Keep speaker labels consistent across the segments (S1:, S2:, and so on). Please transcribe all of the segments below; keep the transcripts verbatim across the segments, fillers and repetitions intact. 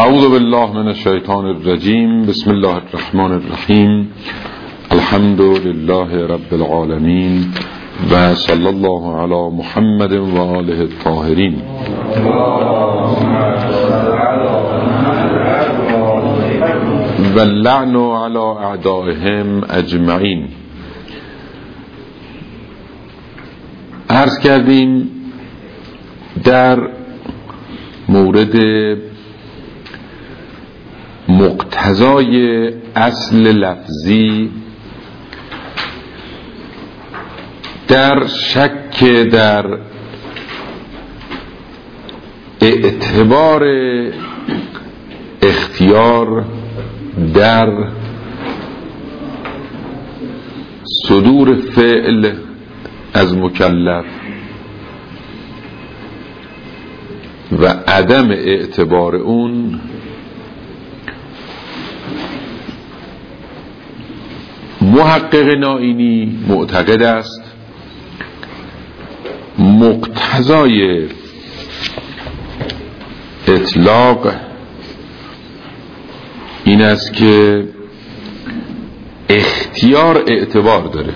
S1: اعوذ بالله من الشیطان الرجیم. بسم الله الرحمن الرحیم. الحمد لله رب العالمین و صلی الله علی محمد و آله الطاهرین. و اللعن علی اعدائهم اجمعین. عرض کردیم در مورد مقتضای اصل لفظی در شک در اعتبار اختیار در صدور فعل از مکلف و عدم اعتبار اون محقق نائینی معتقد است مقتضای اطلاق این است که اختیار اعتبار داره،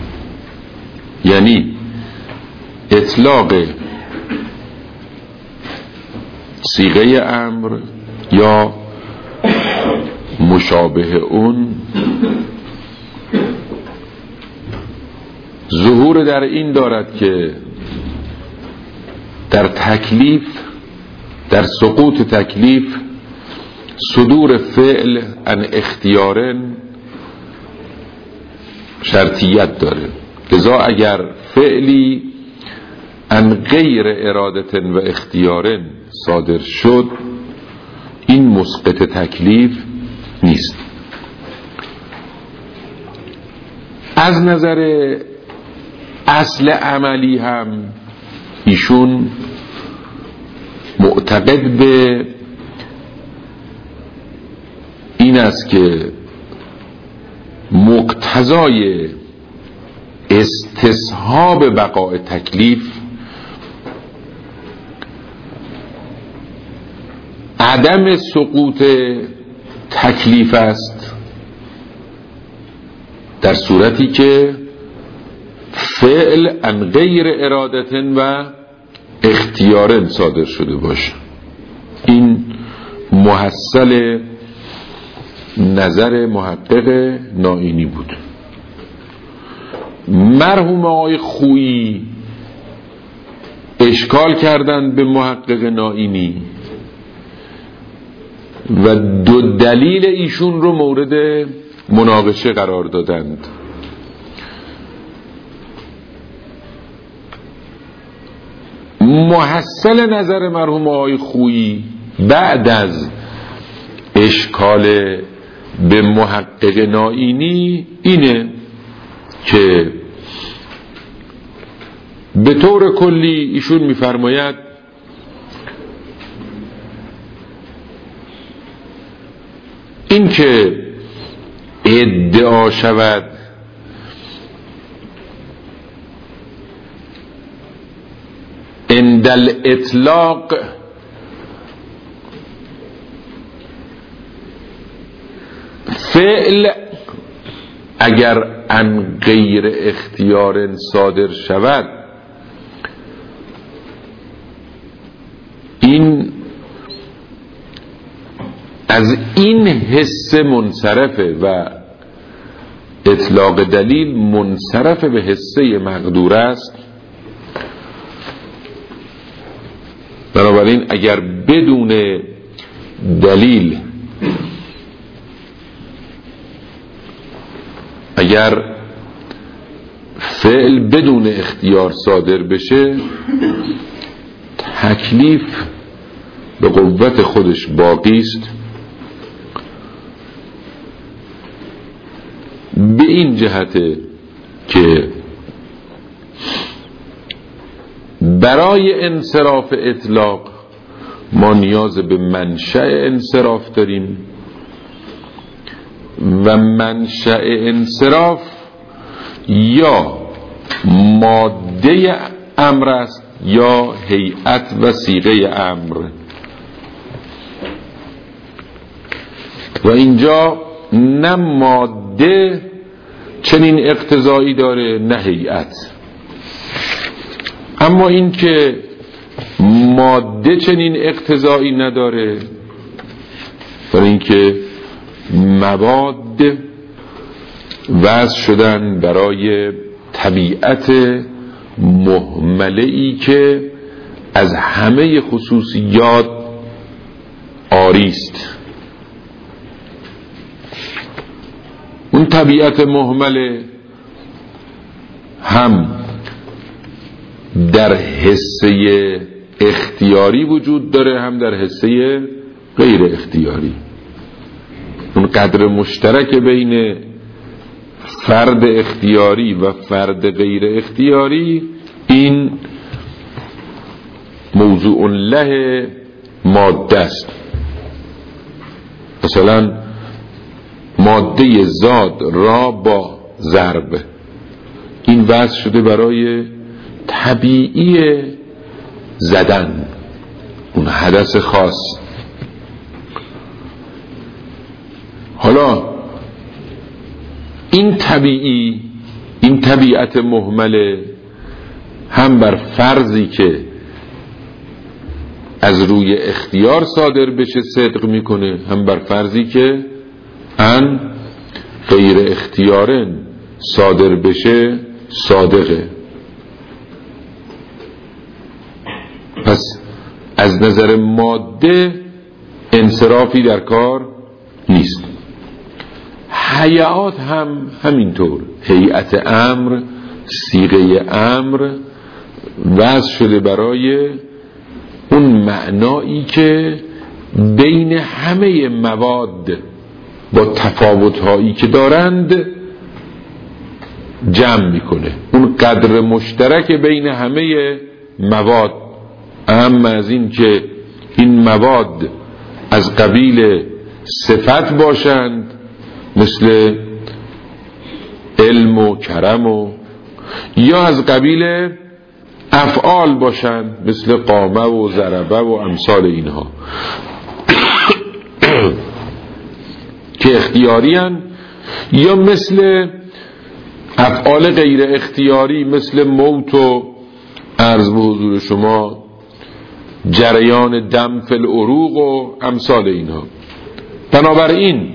S1: یعنی اطلاق صیغه امر یا مشابه اون ظهور در این دارد که در تکلیف، در سقوط تکلیف، صدور فعل عن اختیارن شرطیت داره. لذا اگر فعلی عن غیر ارادت و اختیارن صادر شد، این مسقط تکلیف نیست. از نظر اصل عملی هم ایشون معتقد به این است که مقتضای استصحاب بقاء تکلیف عدم سقوط تکلیف است، در صورتی که فعل عن غیر ارادت و اختیار صادر شده باشه. این محصل نظر محقق نائینی بود. مرحوم آقای خویی اشکال کردند به محقق نائینی و دو دلیل ایشون رو مورد مناقشه قرار دادند. محصل نظر مرحوم آقای خویی بعد از اشکال به محقق نائینی اینه که به طور کلی ایشون میفرماید این که ادعا شود اندل اطلاق فعل اگر عن غیر اختیار صادر شود، این از این حس منصرفه و اطلاق دلیل منصرف به حسه مقدور است. بنابراین اگر بدون دلیل، اگر فعل بدون اختیار صادر بشه، تکلیف به قوت خودش باقی است. به این جهته که برای انصراف اطلاق ما نیاز به منشأ انصراف داریم و منشأ انصراف یا ماده امر است یا هیئت و صیغه امر. و اینجا نه ماده چنین اقتضایی داره نه هیئت. اما این که ماده چنین اقتضایی نداره، برای اینکه مواد وضع شدن برای طبیعت مهمله‌ای که از همه خصوصیات عاری است. اون طبیعت مهمله هم در حصه اختیاری وجود داره هم در حصه غیر اختیاری. اون قدر مشترک بین فرد اختیاری و فرد غیر اختیاری، این موضوع له ماده است. مثلا ماده زاد را با ضرب، این وضع شده برای طبیعی زدن، اون حدث خاص. حالا این طبیعی، این طبیعت مهمله هم بر فرضی که از روی اختیار صادر بشه صدق میکنه، هم بر فرضی که ان غیر اختیارن صادر بشه صادقه. پس از نظر ماده انصرافی در کار نیست. هیئات هم همینطور، هیئت امر، صیغه امر وضع شده برای اون معنایی که بین همه مواد با تفاوت‌هایی که دارند جمع میکنه، اون قدر مشترک بین همه مواد. اما از این که این مواد از قبیل صفت باشند مثل علم و کرم و، یا از قبیل افعال باشند مثل قامه و ضربه و امثال اینها که اختیاری هن، یا مثل افعال غیر اختیاری مثل موت و عرض به حضور شما جریان دم فی العروق و امثال اینها. بنابراین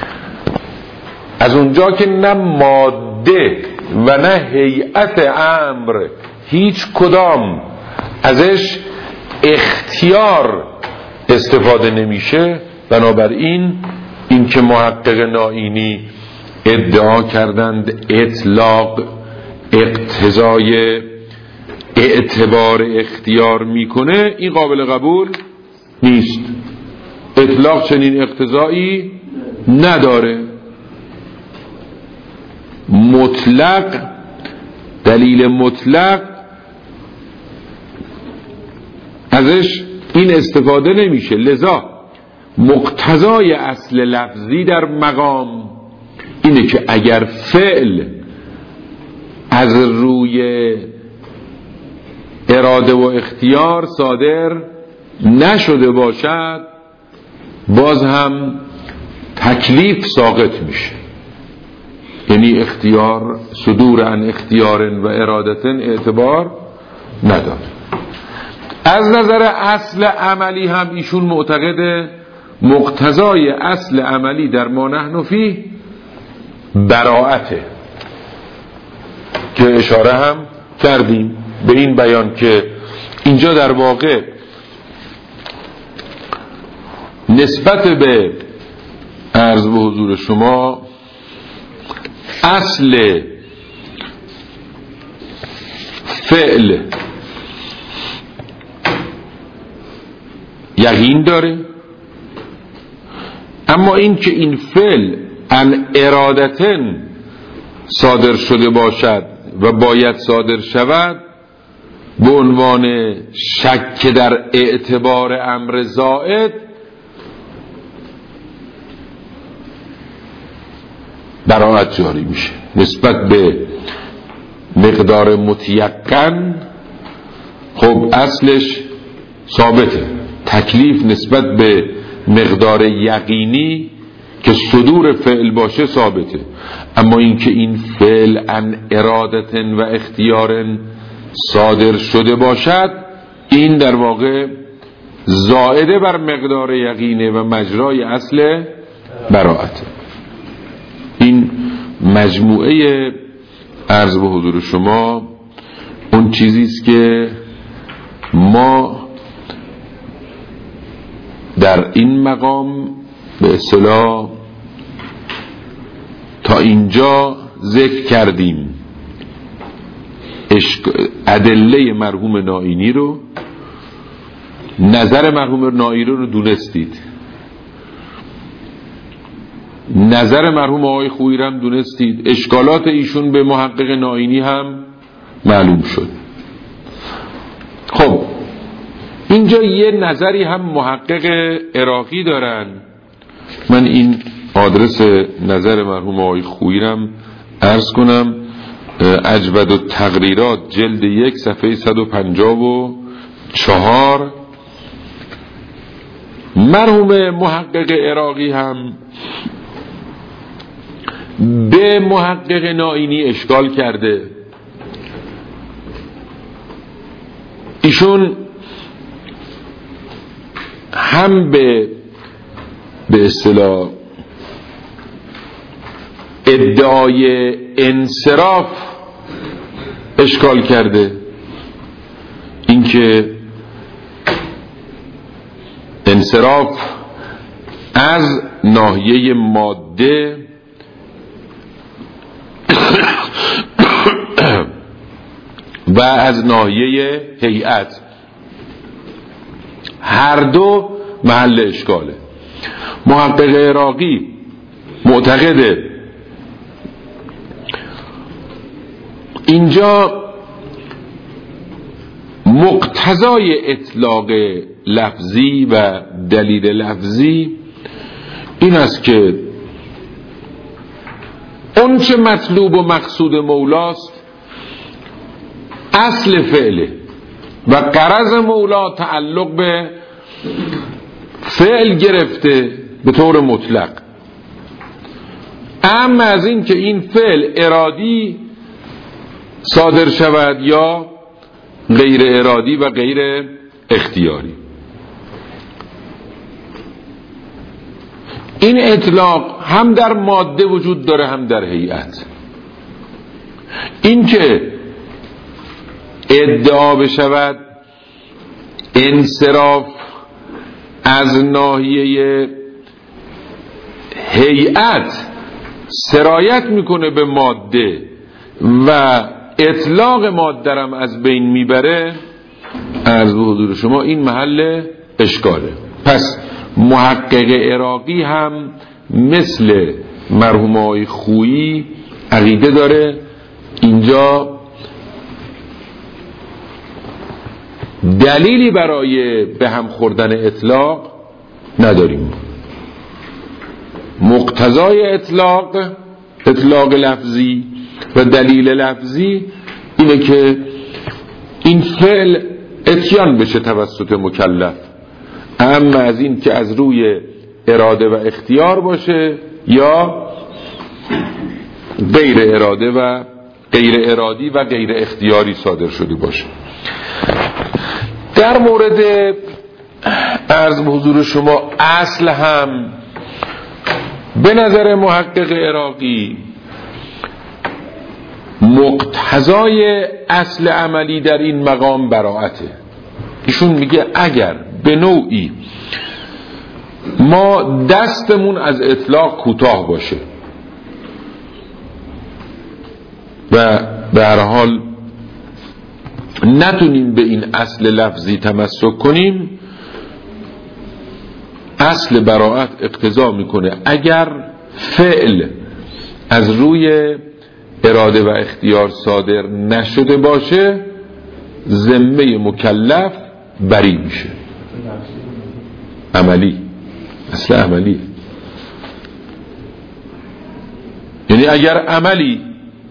S1: از اونجا که نه ماده و نه هیئت امر هیچ کدام ازش اختیار استفاده نمیشه، بنابراین این که محقق نائینی ادعا کردند اطلاق اقتضای اعتبار اختیار میکنه، این قابل قبول نیست. اطلاق چنین اقتضایی نداره. مطلق، دلیل مطلق ازش این استفاده نمیشه. لذا مقتضای اصل لفظی در مقام اینه که اگر فعل از روی اراده و اختیار صادر نشده باشد باز هم تکلیف ساقط میشه، یعنی اختیار صدور عن اختیار و ارادتن اعتبار نداره. از نظر اصل عملی هم ایشون معتقد مقتضای اصل عملی در ما نحن فیه براءته، که اشاره هم کردیم به این بیان که اینجا در واقع نسبت به عرض به حضور شما اصل فعل یقین داره، اما این که این فعل ان ارادتن صادر شده باشد و باید صادر شود به عنوان شک در اعتبار امر زائد براءت جاری میشه. نسبت به مقدار متیقن خب اصلش ثابته، تکلیف نسبت به مقدار یقینی که صدور فعل باشه ثابته، اما اینکه این فعل عن ارادتن و اختیارن صادر شده باشد، این در واقع زائده بر مقدار یقینه و مجرای اصل براءته. این مجموعه عرض به حضور شما اون چیزیست که ما در این مقام به اصطلاح تا اینجا ذکر کردیم. ادله مرحوم نائینی رو، نظر مرحوم نائینی رو دونستید، نظر مرحوم آقای خویی هم دونستید، اشکالات ایشون به محقق نائینی هم معلوم شد. خب اینجا یه نظری هم محقق عراقی دارن، من این آدرس نظر مرحوم آقای خویی هم عرض کنم. اجود التقریرات جلد یک صفحه صد و پنجاه و چهار. مرحوم محقق عراقی هم به محقق نائینی اشکال کرده. ایشون هم به به اصطلاح ادعای انصراف اشکال کرده، اینکه انصراف از ناحیه ماده و از ناحیه هیئت هر دو محل اشکاله. محقق عراقی معتقده اینجا مقتضای اطلاق لفظی و دلیل لفظی این است که اون چه مطلوب و مقصود مولاست اصل فعله و غرض مولا تعلق به فعل گرفته به طور مطلق. اما از این که این فعل ارادی صادر شود یا غیر ارادی و غیر اختیاری، این اطلاق هم در ماده وجود داره هم در هیئت. این که ادعا بشود انصراف از ناحیه هیئت سرایت میکنه به ماده و اطلاق ماده هم از بین میبره، عرض به حضور شما این محل اشکاله. پس محقق عراقی هم مثل مرحوم آقای خویی عقیده داره اینجا دلیلی برای به هم خوردن اطلاق نداریم. مقتضای اطلاق اطلاق لفظی و دلیل لفظی اینه که این فعل اتیان بشه توسط مکلف، اما از این که از روی اراده و اختیار باشه یا غیر اراده و غیر ارادی و غیر اختیاری صادر شده باشه. در مورد عرض به حضور شما اصل هم به نظر محقق عراقی مقتضای اصل عملی در این مقام براءته. ایشون میگه اگر به نوعی ما دستمون از اطلاق کوتاه باشه و به هر حال نتونیم به این اصل لفظی تمسک کنیم، اصل براءت اقتضا میکنه اگر فعل از روی اراده و اختیار صادر نشده باشه ذمه مکلف بری میشه. عملی، اصل عملی، یعنی اگر عملی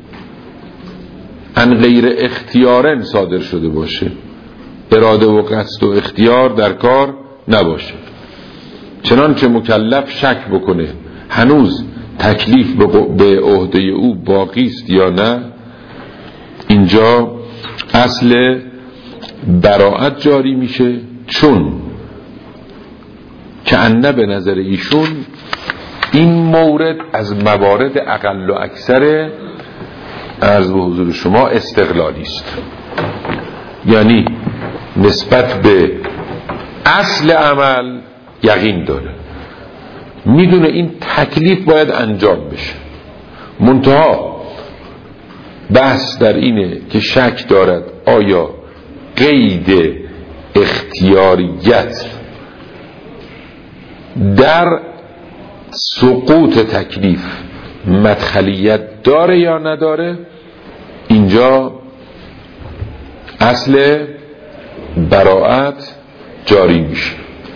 S1: عن غیر اختیارن صادر شده باشه، اراده و قصد و اختیار در کار نباشه، چنانچه مکلف شک بکنه هنوز تکلیف به عهده او باقی است یا نه، اینجا اصل براءت جاری میشه، چون که انه به نظر ایشون این مورد از موارد اقل و اکثر عرض به حضور شما استقلالی است، یعنی نسبت به اصل عمل یقین داره، میدونه این تکلیف باید انجام بشه، منتها بحث در اینه که شک دارد آیا قید اختیاریت در سقوط تکلیف مدخلیت داره یا نداره. اینجا اصل براءت جاری میشه.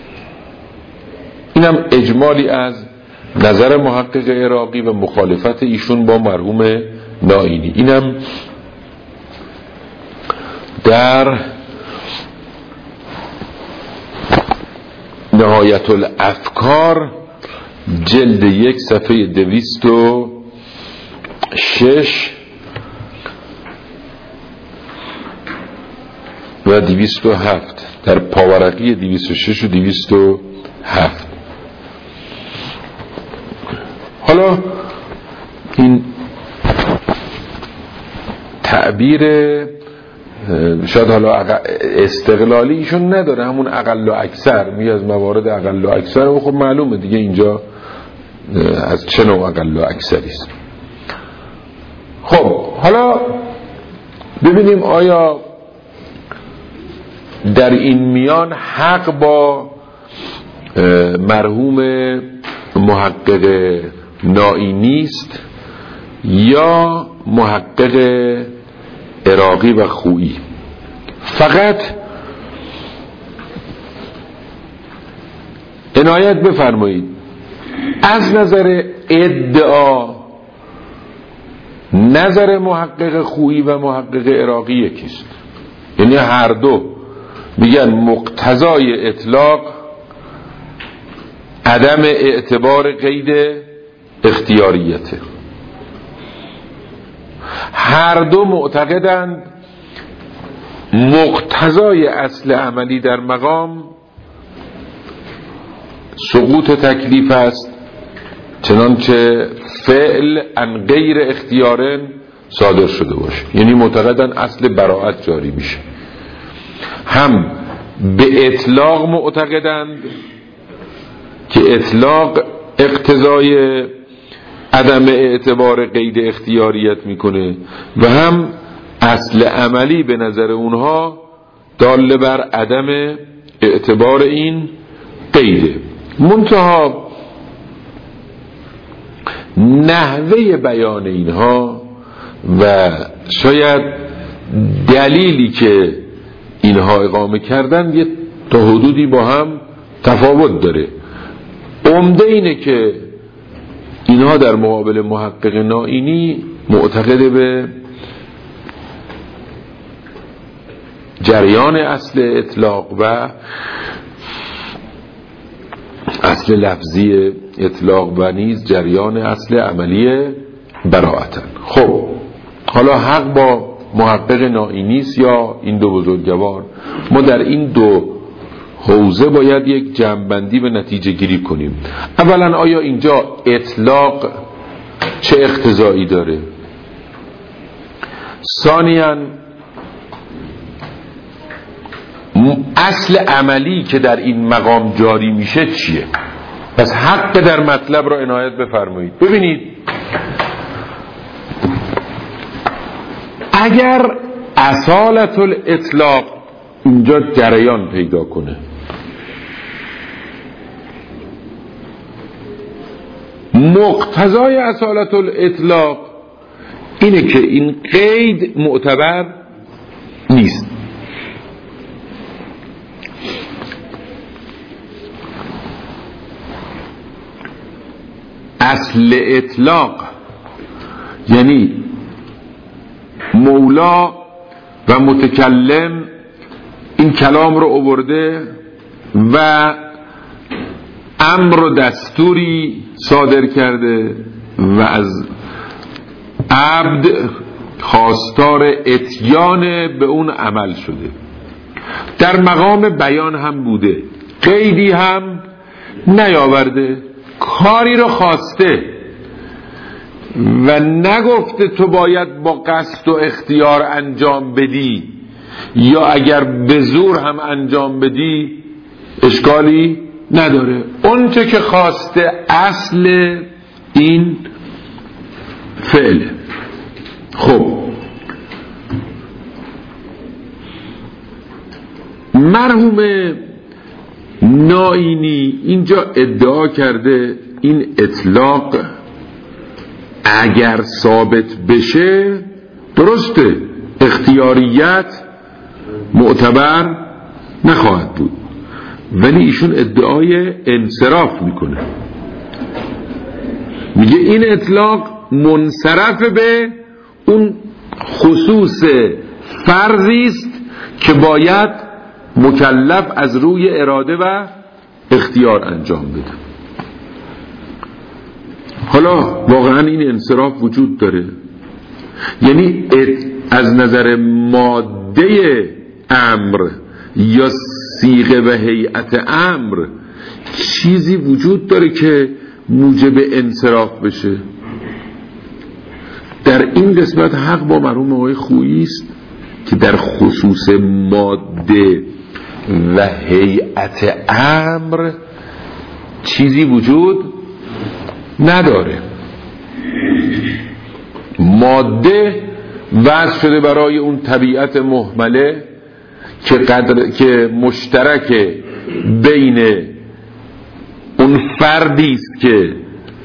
S1: اینم اجمالی از نظر محقق عراقی و مخالفت ایشون با مرحوم نائینی. اینم در نهایت الافکار جلد یک صفحه دویست و شش و دویست و هفت، در پاورقی دویست و شش و دویست و هفت. حالا این تعبیر شاید حالا استقلالی ایشون نداره، همون اقل و اکثر می از موارد اقل و اکثر، و خب معلومه دیگه اینجا از چه نوع اقل و اکثری است. خب حالا ببینیم آیا در این میان حق با مرحوم محقق نائینی است یا محقق عراقی و خویی. فقط عنایت بفرمایید از نظر ادعا نظر محقق خویی و محقق عراقی یکیست، یعنی هر دو میگن مقتضای اطلاق عدم اعتبار قید اختیاریته. هر دو معتقدند مقتضای اصل عملی در مقام سقوط تکلیف است، چنانچه فعل ان غیر اختیارن صادر شده باشه، یعنی معتقدن اصل براءت جاری میشه. هم به اطلاق معتقدند که اطلاق اقتضای عدم اعتبار قید اختیاریت میکنه، و هم اصل عملی به نظر اونها دال بر عدم اعتبار این قیده. منتها نحوه بیان اینها و شاید دلیلی که اینها اقامه کردن یه تا حدودی با هم تفاوت داره. عمده اینه که اینها در مقابل محقق نائینی معتقد به جریان اصل اطلاق و اصل لفظی اطلاق و نیز جریان اصل عملی براءتن. خب حالا حق با محقق نائینی است یا این دو بزرگوار؟ ما در این دو حوزه باید یک جمع‌بندی و نتیجه گیری کنیم. اولا آیا اینجا اطلاق چه اقتضایی داره؟ ثانیاً اصل عملی که در این مقام جاری میشه چیه؟ پس حق در مطلب را عنایت بفرمایید. ببینید اگر اصالت الاطلاق اینجا جریان پیدا کنه، مقتضای اصالت الاطلاق اینه که این قید معتبر نیست. اصل اطلاق یعنی مولا و متکلم این کلام رو آورده و امر و دستوری صادر کرده و از عبد خواستار اتیان به اون عمل شده. در مقام بیان هم بوده، قیدی هم نیاورده، کاری رو خواسته و نگفته تو باید با قصد و اختیار انجام بدی، یا اگر به زور هم انجام بدی اشکالی نداره. اون چه که خواسته اصل این فعله. خب مرحوم نائینی اینجا ادعا کرده این اطلاق اگر ثابت بشه درسته، اختیاریت معتبر نخواهد بود، ولی ایشون ادعای انصراف میکنه، میگه این اطلاق منصرف به اون خصوص فرضی است که باید مکلف از روی اراده و اختیار انجام بده. حالا واقعا این انصراف وجود داره؟ یعنی از نظر ماده امر یا صیغه و هیئت امر چیزی وجود داره که موجب انصراف بشه؟ در این قسمت حق با مرحوم آقای خویی است که در خصوص ماده و هیئت امر چیزی وجود نداره. ماده وضع شده برای اون طبیعت مهمله که قدر که مشترک بین اون فردی است که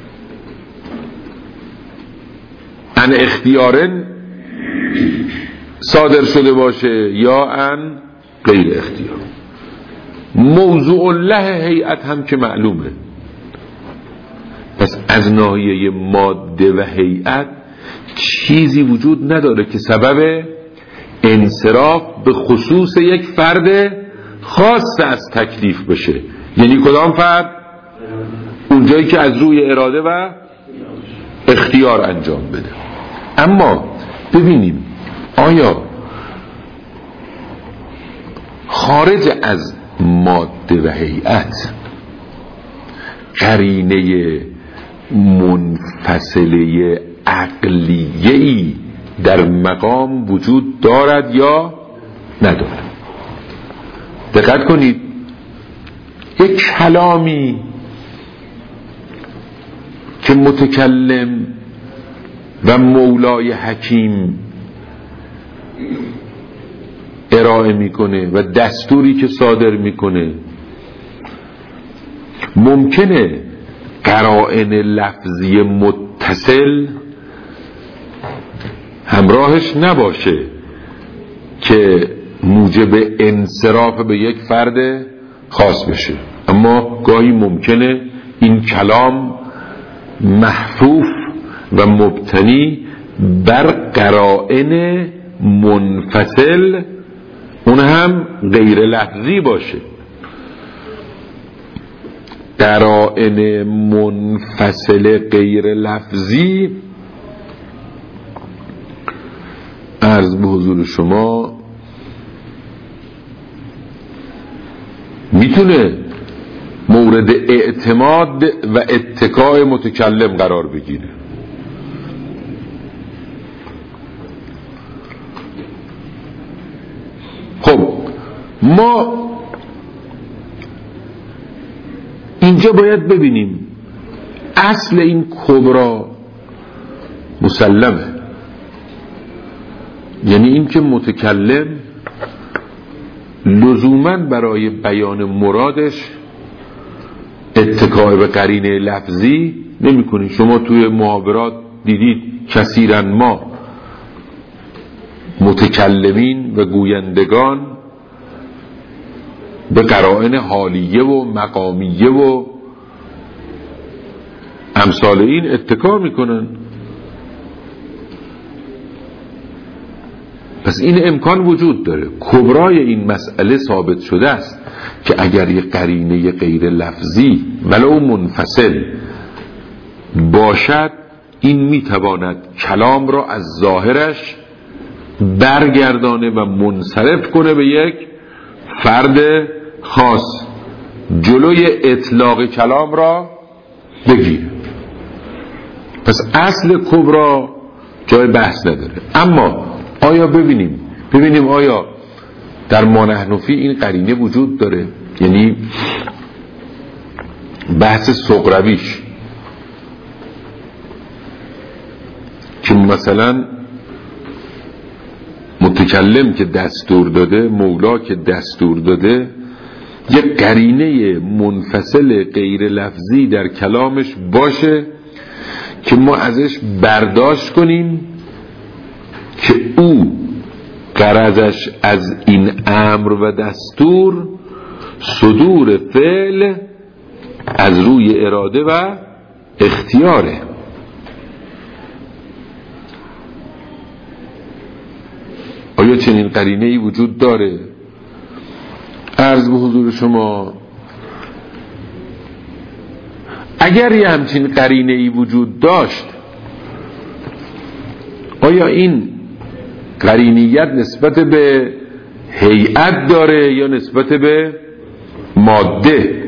S1: ان اختیارن صادر شده باشه یا ان غیر اختیار. موضوع له هیئت هم که معلومه. پس از ناحیه ماده و هیئت چیزی وجود نداره که سبب انصراف به خصوص یک فرد خاص از تکلیف بشه. یعنی کدام فرد؟ اونجایی که از روی اراده و اختیار انجام بده. اما ببینیم آیا خارج از ماده و هیئت قرینه منفصله عقلیه‌ای در مقام وجود دارد یا ندارد؟ دقت کنید، یک کلامی که متکلم و مولای حکیم ارائه میکنه و دستوری که صادر میکنه ممکنه قرائن لفظی متصل همراهش نباشه که موجب انصراف به یک فرد خاص بشه، اما گاهی ممکنه این کلام محفوف و مبتنی بر قرائن منفصل اون هم غیر لفظی باشه. قرائن منفصل غیر لفظی عرض به حضور شما میتونه مورد اعتماد و اتکاء متکلم قرار بگیره. خب ما اینجا باید ببینیم اصل این کبرا مسلمه، یعنی این که متکلم لزوماً برای بیان مرادش اتکای به قرینه لفظی نمی کنید. شما توی محاورات دیدید کثیراً ما متکلمین و گویندگان به قرائن حالیه و مقامیه و امثال این اتکا میکنن. پس پس این امکان وجود داره. کبرای این مسئله ثابت شده است که اگر یک قرینه غیر لفظی ولو منفصل باشد، این میتواند کلام را از ظاهرش برگردانه و منصرف کنه به یک فرد خاص، جلوی اطلاق کلام را بگیره. پس اصل کبرا جای بحث نداره. اما آیا ببینیم ببینیم آیا در ما نحن فی این قرینه وجود داره؟ یعنی بحث سغرویش که مثلا متکلم که دستور داده، مولا که دستور داده، یک قرینه منفصل غیر لفظی در کلامش باشه که ما ازش برداشت کنیم که او غرضش از این امر و دستور صدور فعل از روی اراده و اختیاره. آیا چنین قرینه‌ای وجود داره؟ عرض به حضور شما اگر یه همچین قرینه‌ای وجود داشت، آیا این قرینیت نسبت به هیئت داره یا نسبت به ماده؟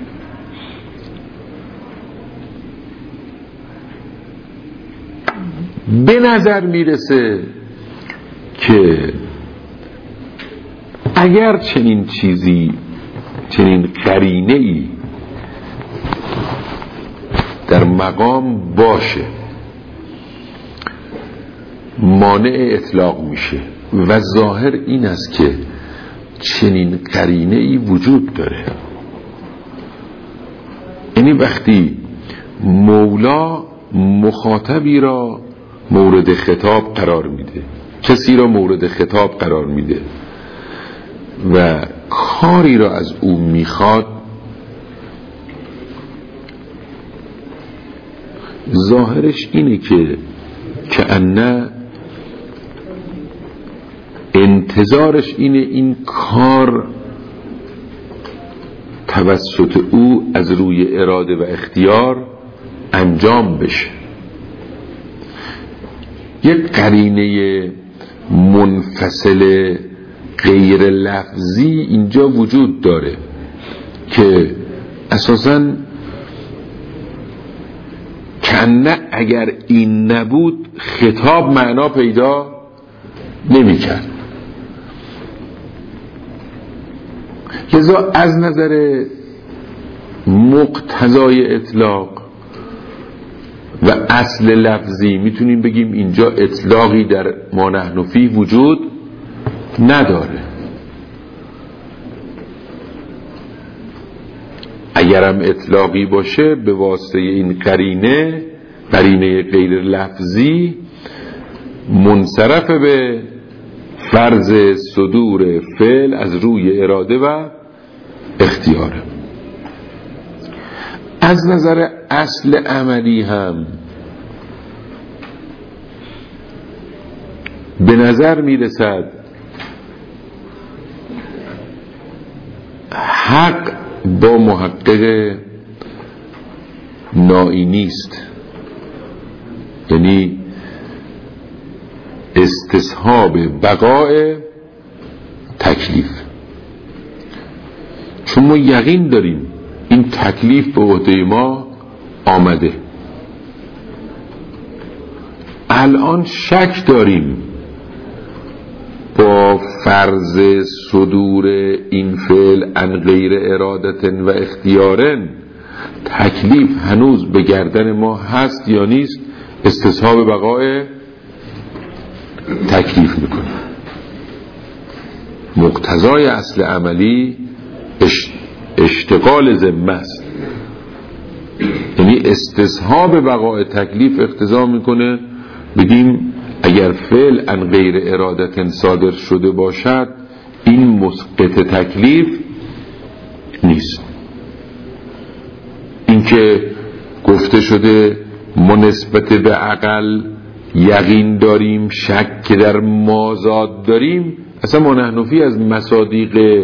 S1: به نظر میرسه که اگر چنین چیزی، چنین قرینه‌ای در مقام باشه، مانع اطلاق میشه و ظاهر این است که چنین قرینه‌ای وجود داره. یعنی وقتی مولا مخاطبی را مورد خطاب قرار میده، کسی را مورد خطاب قرار میده و کاری را از او میخواد، ظاهرش اینه که کأنه انتظارش اینه این کار توسط او از روی اراده و اختیار انجام بشه. یک قرینه منفصل غیر لفظی اینجا وجود داره که اساساً کنه اگر این نبود خطاب معنا پیدا نمی کرد. لذا از نظر مقتضای اطلاق و اصل لفظی میتونیم بگیم اینجا اطلاقی در ما نحن فی وجود نداره. اگرم اطلاقی باشه به واسطه این قرینه، قرینه غیر لفظی، منصرف به فرض صدور فعل از روی اراده و اختیاره. از نظر اصل عملی هم به نظر میرسد حق با محقق نائی نیست، یعنی استصحاب بقاء تکلیف، چون ما یقین داریم این تکلیف به عهده ما آمده. الان شک داریم با فرض صدور این فعل عن غیر ارادت و اختیارن تکلیف هنوز به گردن ما هست یا نیست، استصحاب بقاء تکلیف میکنه. مقتضای اصل عملی اشتغال ذمه است، یعنی استصحاب بقاء تکلیف اقتضا میکنه بگیم اگر فعل عن غیر ارادت صادر شده باشد این مسقط تکلیف نیست. این که گفته شده ما نسبت به عقل یقین داریم، شک که در مازاد داریم. اصلا ما نحنفی از مصادیق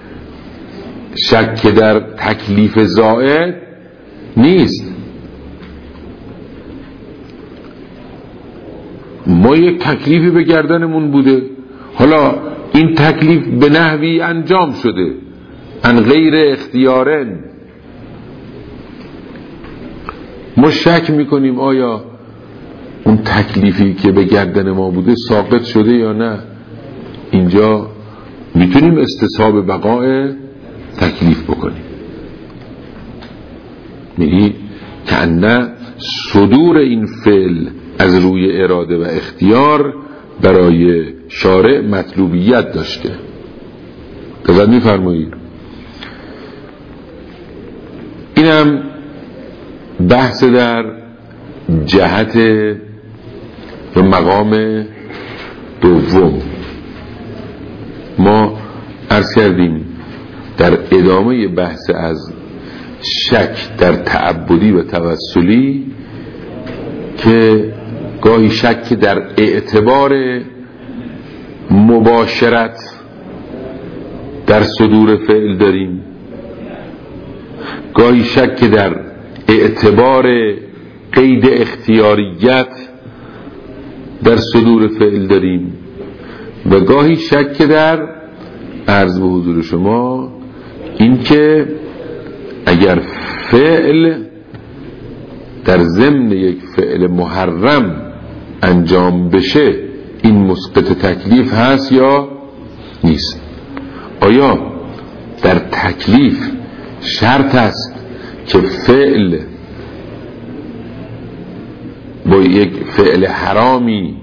S1: شک در تکلیف زائد نیست. ما یک تکلیفی به گردنمون بوده، حالا این تکلیف به نحوی انجام شده ان غیر اختیارن، ما شک میکنیم آیا اون تکلیفی که به گردن ما بوده ساقط شده یا نه. اینجا میتونیم استصحاب بقای تکلیف بکنیم. میگی که نه صدور این فعل از روی اراده و اختیار برای شارع مطلوبیت داشته. دقت میفرمایید. اینم بحث در جهت و مقام دوم. ما عرض کردیم در ادامه بحث از شک در تعبدی و توسلی که گاهی شک در اعتبار مباشرت در صدور فعل داریم، گاهی شک در اعتبار قید اختیاریت در صدور فعل داریم و گاهی شک در عرض به حضور شما این که اگر فعل در ضمن یک فعل محرم انجام بشه این مسقط تکلیف هست یا نیست. آیا در تکلیف شرط است که فعل با یک فعل حرامی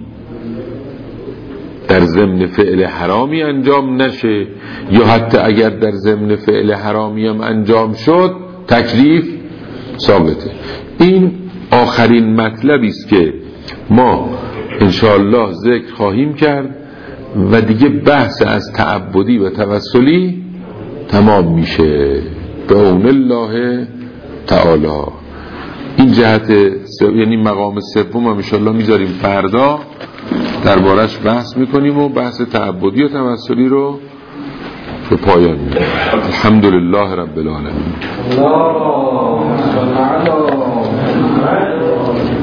S1: در ضمن فعل حرامی انجام نشه، یا حتی اگر در ضمن فعل حرامی هم انجام شد تکلیف ثابته؟ این آخرین مطلبی است که ما انشاءالله ذکر خواهیم کرد و دیگه بحث از تعبدی و توسلی تمام میشه به اون الله تعالی. این جهت یعنی مقام سوم هم انشاءالله میذاریم فردا دربارش بحث میکنیم و بحث تعبدی و توسلی رو به پایان میبریم. الحمدلله رب العالمین.